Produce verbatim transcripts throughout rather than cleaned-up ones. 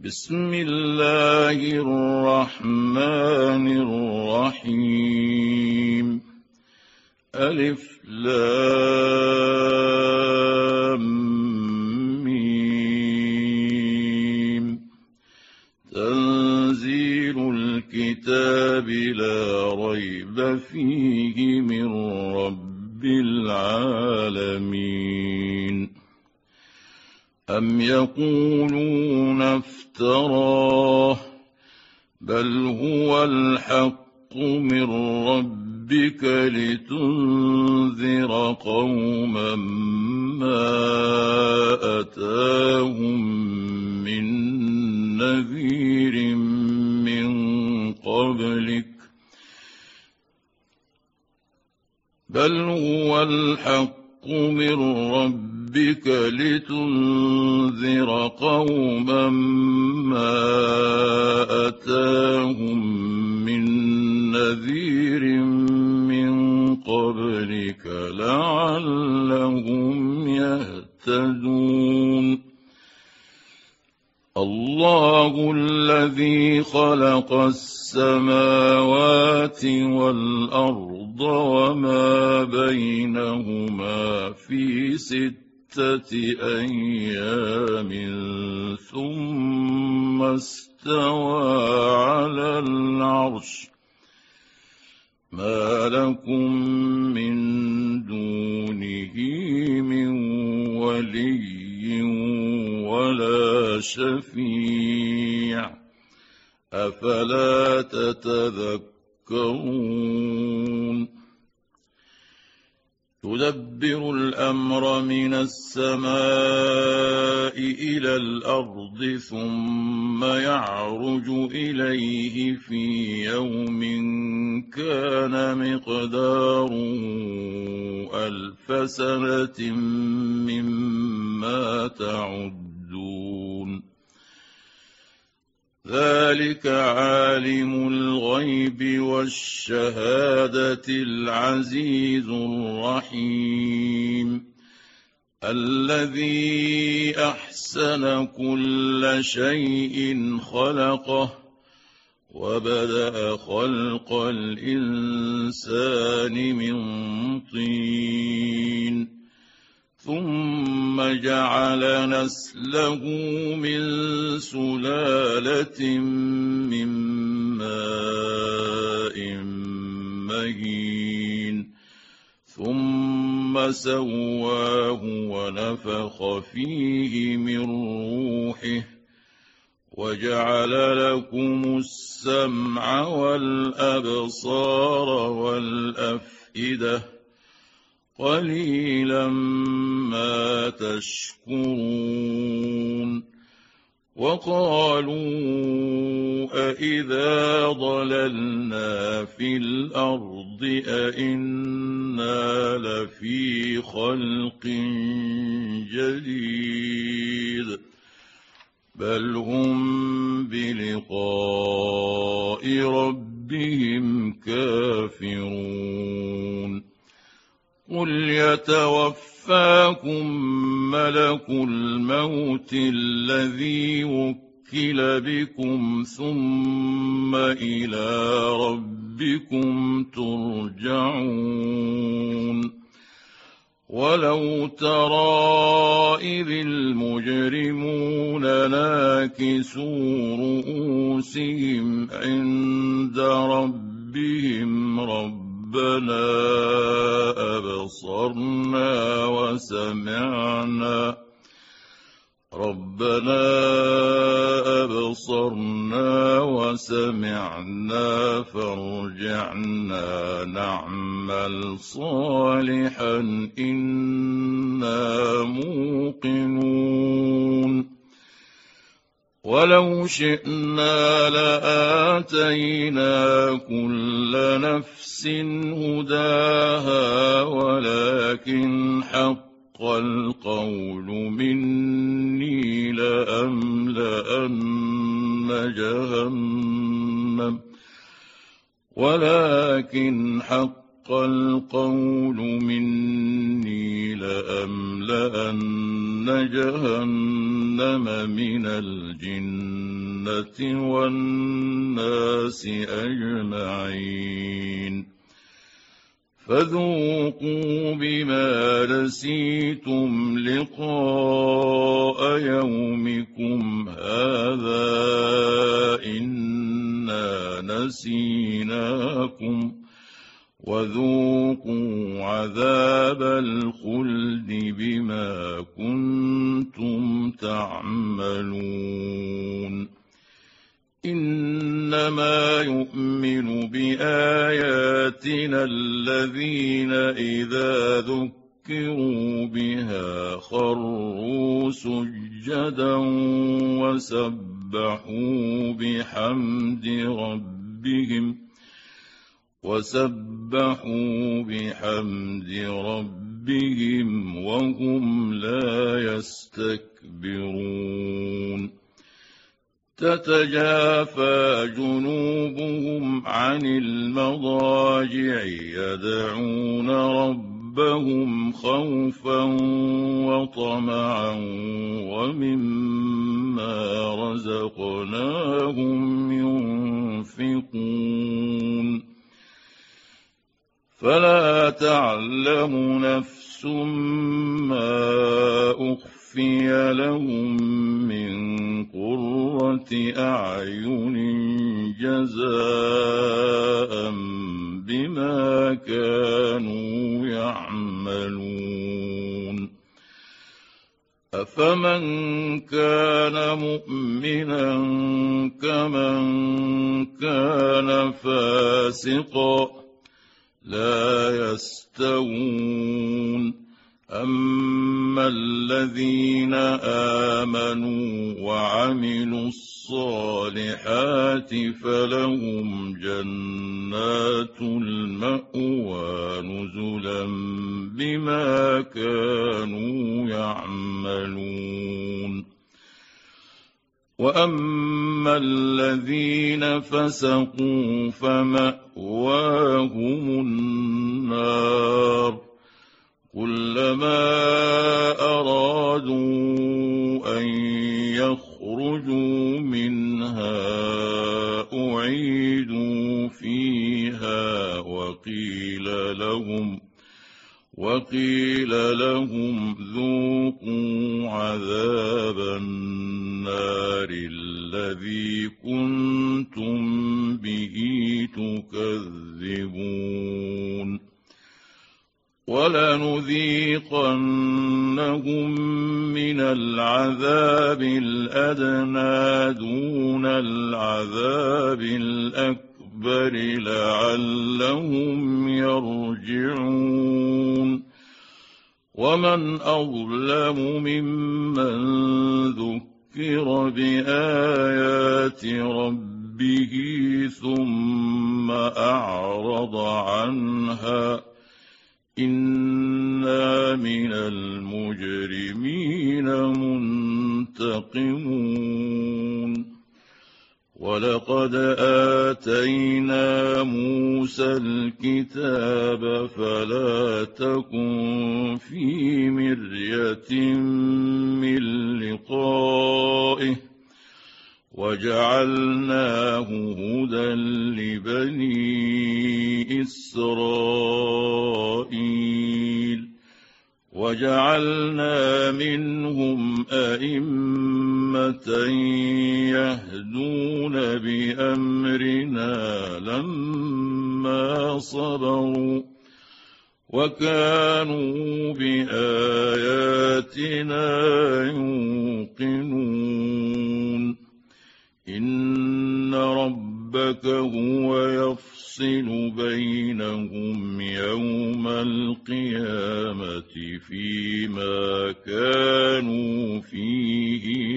بسم الله الرحمن الرحيم. ألف لام ميم. تنزيل الكتاب لا ريب فيه من رب العالمين. أم يقولون افتراه بل هو الحق من ربك لتنذر قوما ما أتاهم من نذير من قبلك بل هو الحق من ربك بك لتنذر قوما ما أتاهم من نذير من قبلك لعلهم يهتدون. الله الذي خلق السماوات والأرض وما بينهما في ست أيام ثم استوى على العرش ما لكم من دونه من ولي ولا شفيع أفلا تتذكرون. يدبر الأمر من السماء إلى الأرض ثم يعرج إليه في يوم كان مقداره ألف سنة مما تعدون. ذلك عالم الغيب والشهادة العزيز الرحيم الذي أحسن كل شيء خلقه وبدأ خلق الإنسان من طين ثم جعل نسله من سلالة من ماء مهين ثم سواه ونفخ فيه من روحه وجعل لكم السمع والأبصار والأفئدة قليلا ما تشكرون. وقالوا أإذا ضللنا في الأرض أإنا لفي خلق جديد بل هم بلقاء ربهم كافرون. قل يتوفاكم ملك الموت الذي وكل بكم ثم إلى ربكم ترجعون. ولو ترى إذ المجرمون ناكسوا رؤوسهم عند ربهم ربنا أبصرنا وسمعنا ربنا أبصرنا وسمعنا فارجعنا نعمل صالحا إنا موقنون. ولو شئنا لآتينا كل نفس هداها ولكن حق القول مني لأملأن جهنم ولكن حق حق القول مني لأملأن جهنم من الجنة والناس أجمعين فذوقوا بما نسيتم لقاء يومكم هذا إنا نسيناكم وذوقوا عذاب الخلد بما كنتم تعملون إنما يؤمن بآياتنا الذين إذا ذكروا بها خروا سجدا وسبحوا بحمد ربهم وسبحوا بحمد ربهم وهم لا يستكبرون تتجافى جنوبهم عن المضاجع يدعون ربهم خوفا وطمعا ومما رزقناهم ينفقون فلا تعلم نفس ما أخفي لهم من قرة أعين جزاء بما كانوا يعملون أفمن كان مؤمنا كمن كان فاسقا لا يستوون أما الذين آمنوا وعملوا الصالحات فلهم جنات المأوى نزلا بما كانوا يعملون وأما الذين فسقوا فمأواهم النار كلما أرادوا أن يخرجوا منها أعيدوا فيها وقيل لهم وقيل لهم ذوقوا عذاب النار الذي كنتم به تكذبون ولنذيقنهم من العذاب الأدنى دون العذاب الأكبر لعلهم يرجعون ومن أظلم ممن ذكر بآيات ربه ثم أعرض عنها إنا من المجرمين منتقمون ولقد آتينا موسى الكتاب فلا تكن في مرية من لقائه وجعلناه هدى لبني إسرائيل وجعلنا منهم أئمة يهدون بأمرنا لما صبروا وكانوا بآياتنا يوقنون إن ربك هو يفصل بينهم يوم القيامة فيما كانوا فيه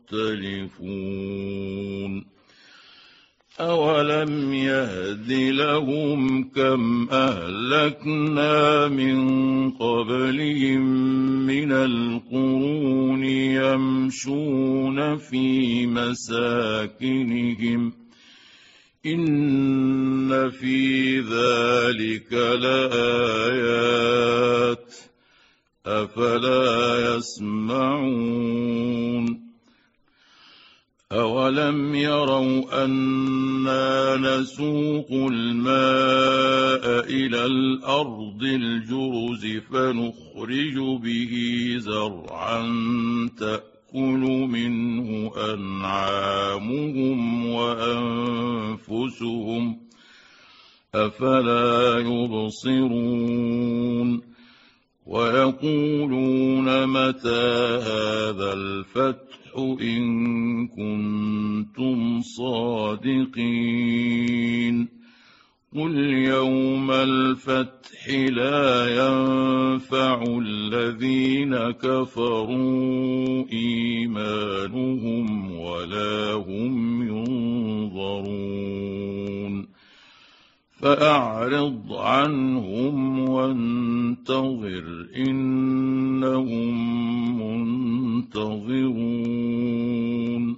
يختلفون أولم يهد لهم كم أهلكنا من قبلهم من القرون يمشون في مساكنهم إن في ذلك لآيات أفلا يسمعون أولم يروا أنا نسوق الماء إلى الأرض الجرز فنخرج به زرعا تأكل منه أنعامهم وأنفسهم أفلا يبصرون ويقولون متى هذا الفتح إن كنتم صادقين قل يوم الفتح لا ينفع الذين كفروا إيمانهم ولا هم ينظرون فأعرض عنهم وانتظر إنهم منتظرون